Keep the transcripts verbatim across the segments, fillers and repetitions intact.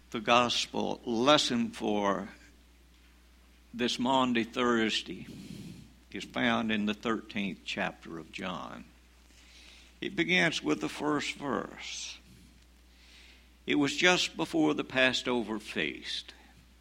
The gospel lesson for this Maundy Thursday is found in the thirteenth chapter of John. It begins with the first verse. It was just before the Passover feast.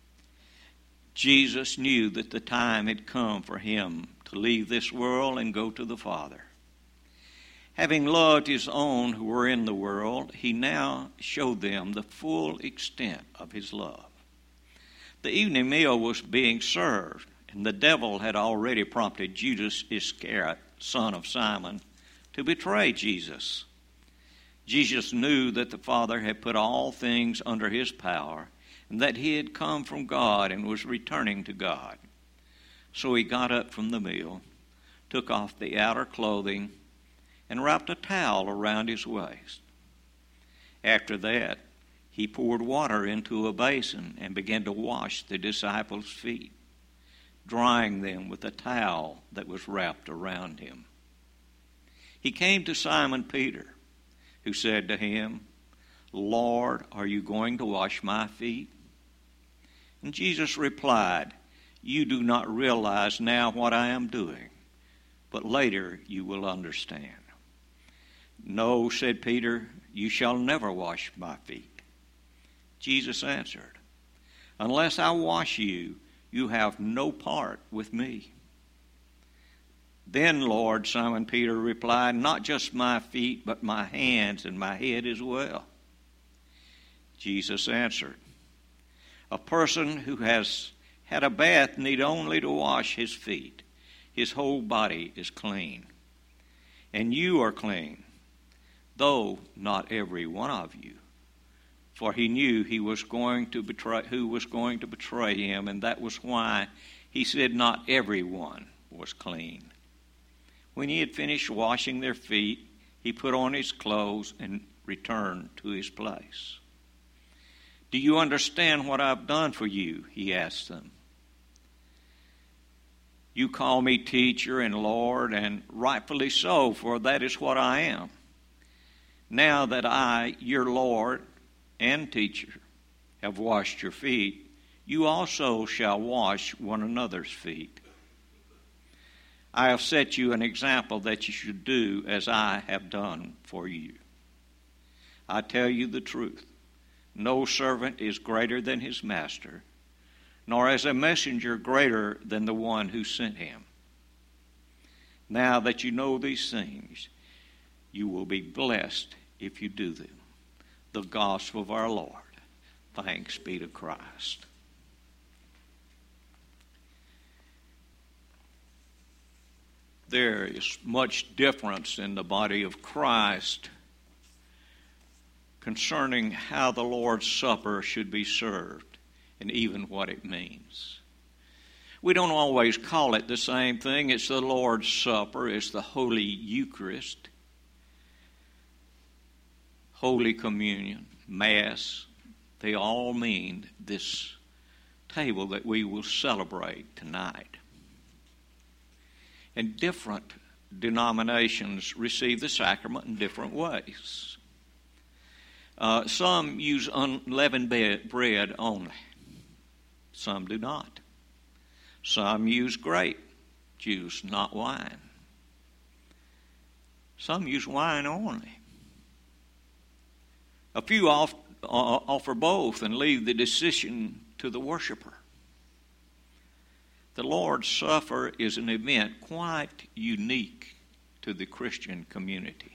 Jesus knew that the time had come for him to leave this world and go to the Father. Having loved his own who were in the world, he now showed them the full extent of his love. The evening meal was being served, and the devil had already prompted Judas Iscariot, son of Simon, to betray Jesus. Jesus knew that the Father had put all things under his power, and that he had come from God and was returning to God. So he got up from the meal, took off the outer clothing, and wrapped a towel around his waist. After that, he poured water into a basin and began to wash the disciples' feet, drying them with a towel that was wrapped around him. He came to Simon Peter, who said to him, "Lord, are you going to wash my feet?" And Jesus replied, "You do not realize now what I am doing, but later you will understand." "No," said Peter, "you shall never wash my feet." Jesus answered, "Unless I wash you, you have no part with me." "Then, Lord," Simon Peter replied, "not just my feet, but my hands and my head as well." Jesus answered, "A person who has had a bath need only to wash his feet. His whole body is clean. And you are clean, though not every one of you." For he knew he was going to betray, who was going to betray him, and that was why he said not everyone was clean. When he had finished washing their feet, he put on his clothes and returned to his place. "Do you understand what I've done for you?" he asked them. "You call me teacher and Lord, and rightfully so, for that is what I am. Now that I, your Lord and teacher, have washed your feet, you also shall wash one another's feet. I have set you an example that you should do as I have done for you. I tell you the truth. No servant is greater than his master, nor is a messenger greater than the one who sent him. Now that you know these things, you will be blessed if you do them." The gospel of our Lord. Thanks be to Christ. There is much difference in the body of Christ concerning how the Lord's Supper should be served and even what it means. We don't always call it the same thing. It's the Lord's Supper. It's the Holy Eucharist, Holy Communion, Mass. They all mean this table that we will celebrate tonight. And different denominations receive the sacrament in different ways. Uh, some use unleavened bread only. Some do not. Some use grape juice, not wine. Some use wine only. A few off, uh, offer both and leave the decision to the worshiper. The Lord's Supper is an event quite unique to the Christian community.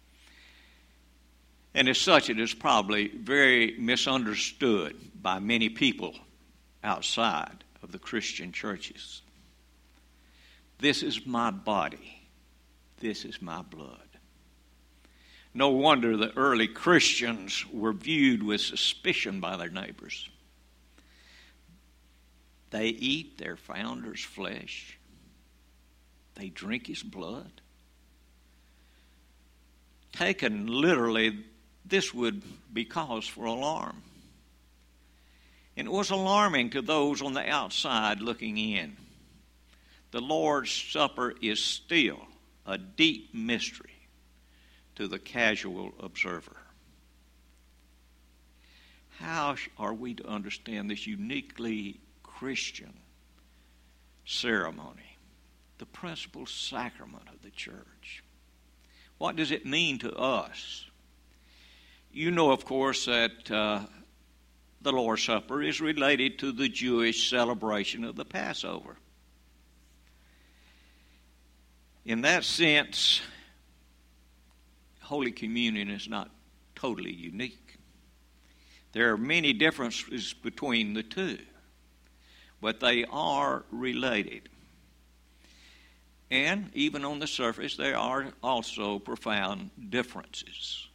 And as such, it is probably very misunderstood by many people outside of the Christian churches. This is my body. This is my blood. No wonder the early Christians were viewed with suspicion by their neighbors. They eat their founder's flesh. They drink his blood. Taken literally, this would be cause for alarm. And it was alarming to those on the outside looking in. The Lord's Supper is still a deep mystery to the casual observer. how are we to understand this uniquely Christian ceremony, the principal sacrament of the church? What does it mean to us? You know, of course, that uh, the Lord's Supper is related to the Jewish celebration of the Passover. In that sense, Holy Communion is not totally unique. There are many differences between the two, but they are related. And even on the surface, there are also profound differences.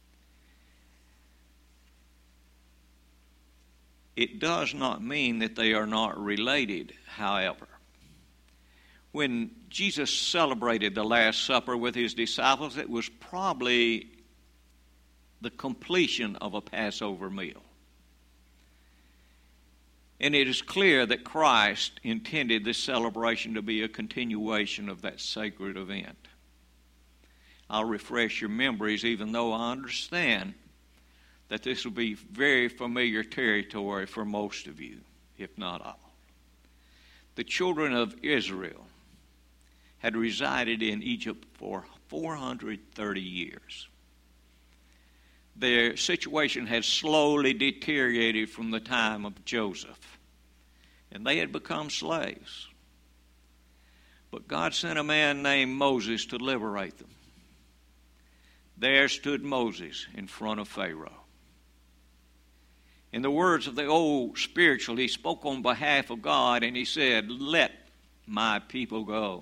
It does not mean that they are not related, however. When Jesus celebrated the Last Supper with his disciples, it was probably the completion of a Passover meal. And it is clear that Christ intended this celebration to be a continuation of that sacred event. I'll refresh your memories, even though I understand that this will be very familiar territory for most of you, if not all. The children of Israel had resided in Egypt for four hundred thirty years. Their situation had slowly deteriorated from the time of Joseph, and they had become slaves. But God sent a man named Moses to liberate them. There stood Moses in front of Pharaoh. In the words of the old spiritual, he spoke on behalf of God, and he said, "Let my people go."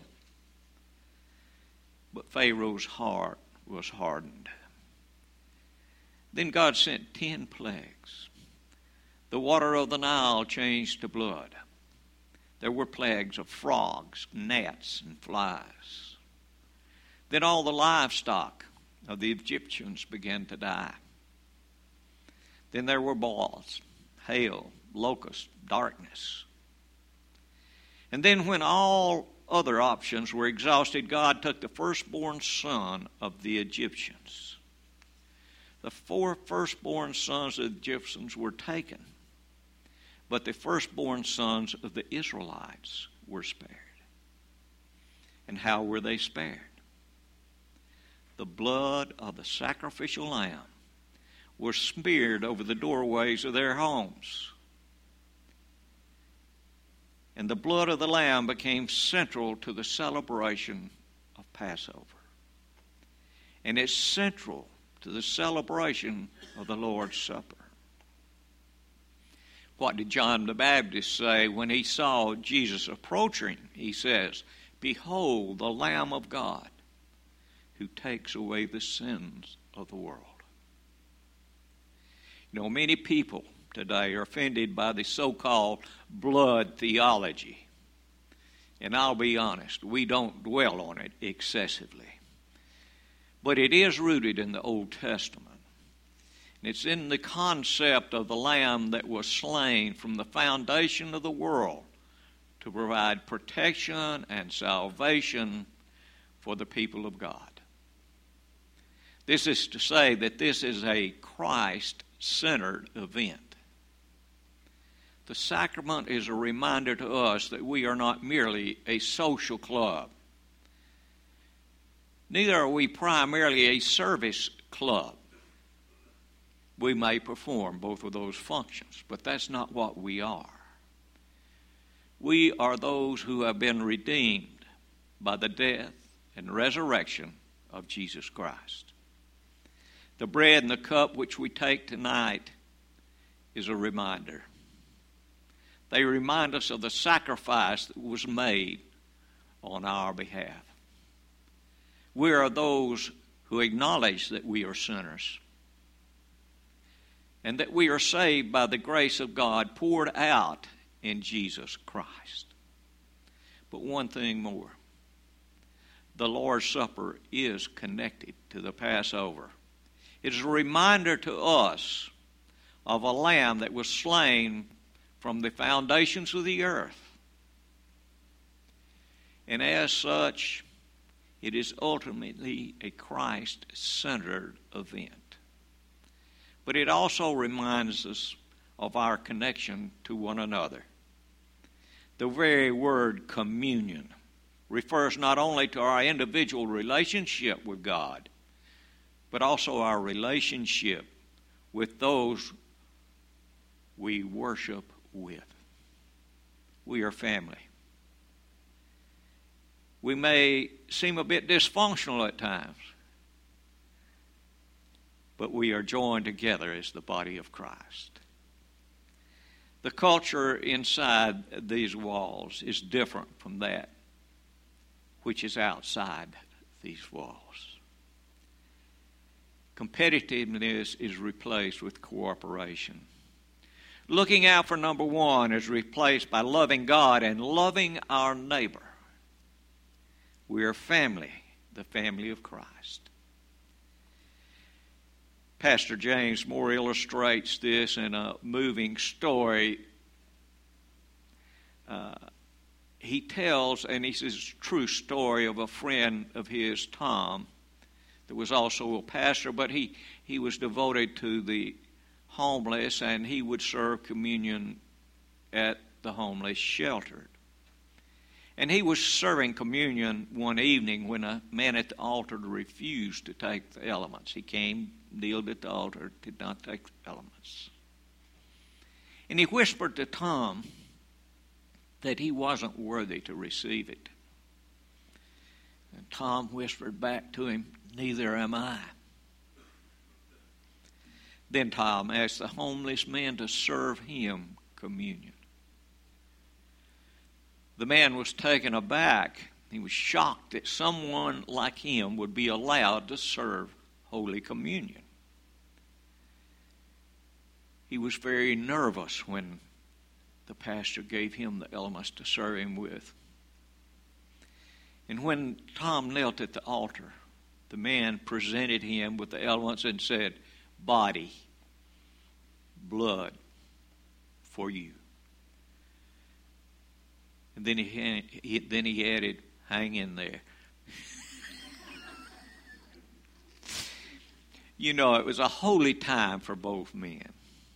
But Pharaoh's heart was hardened. Then God sent ten plagues. The water of the Nile changed to blood. There were plagues of frogs, gnats, and flies. Then all the livestock of the Egyptians began to die. Then there were boils, hail, locusts, darkness. And then when all other options were exhausted, God took the firstborn son of the Egyptians. The four firstborn sons of the Egyptians were taken, but the firstborn sons of the Israelites were spared. And how were they spared? The blood of the sacrificial lamb was smeared over the doorways of their homes. And the blood of the lamb became central to the celebration of Passover. And it's central to the celebration of the Lord's Supper. What did John the Baptist say when he saw Jesus approaching? He says, "Behold the Lamb of God who takes away the sins of the world." You know, many people today are offended by the so-called blood theology. And I'll be honest, we don't dwell on it excessively. But it is rooted in the Old Testament. And it's in the concept of the Lamb that was slain from the foundation of the world to provide protection and salvation for the people of God. This is to say that this is a Christ-centered event. The sacrament is a reminder to us that we are not merely a social club. Neither are we primarily a service club. We may perform both of those functions, but that's not what we are. We are those who have been redeemed by the death and resurrection of Jesus Christ. The bread and the cup which we take tonight is a reminder. They remind us of the sacrifice that was made on our behalf. We are those who acknowledge that we are sinners and that we are saved by the grace of God poured out in Jesus Christ. But one thing more. The Lord's Supper is connected to the Passover. It is a reminder to us of a lamb that was slain from the foundations of the earth. And as such, it is ultimately a Christ-centered event. but it also reminds us of our connection to one another. The very word communion refers not only to our individual relationship with God, but also our relationship with those we worship with. We are family. We may seem a bit dysfunctional at times, but we are joined together as the body of Christ. The culture inside these walls is different from that which is outside these walls. Competitiveness is replaced with cooperation. Looking out for number one is replaced by loving God and loving our neighbor. We are family, the family of Christ. Pastor James Moore illustrates this in a moving story. Uh, he tells, and this is a true story of a friend of his, Tom, that was also a pastor, but he, he was devoted to the homeless, and he would serve communion at the homeless shelter. And he was serving communion one evening when a man at the altar refused to take the elements. He came, kneeled at the altar, did not take the elements. And he whispered to Tom that he wasn't worthy to receive it. And Tom whispered back to him, "Neither am I." Then Tom asked the homeless man to serve him communion. The man was taken aback. He was shocked that someone like him would be allowed to serve Holy Communion. He was very nervous when the pastor gave him the elements to serve him with. And when Tom knelt at the altar, the man presented him with the elements and said, "Body, blood for you." And then he, he then he added, "Hang in there." You know, it was a holy time for both men.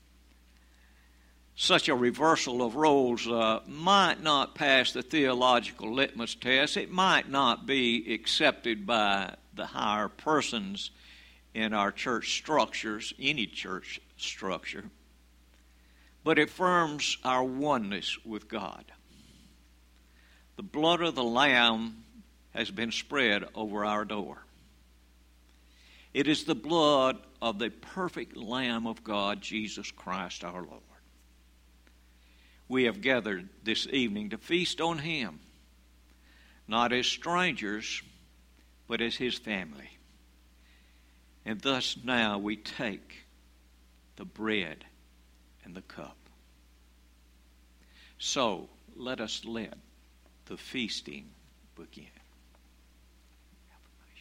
Such a reversal of roles uh, might not pass the theological litmus test. It might not be accepted by the higher persons in our church structures, any church structure. But it affirms our oneness with God. The blood of the Lamb has been spread over our door. It is the blood of the perfect Lamb of God, Jesus Christ our Lord. We have gathered this evening to feast on Him, not as strangers, but as His family. And thus now we take the bread and the cup. So let us let the feasting begin.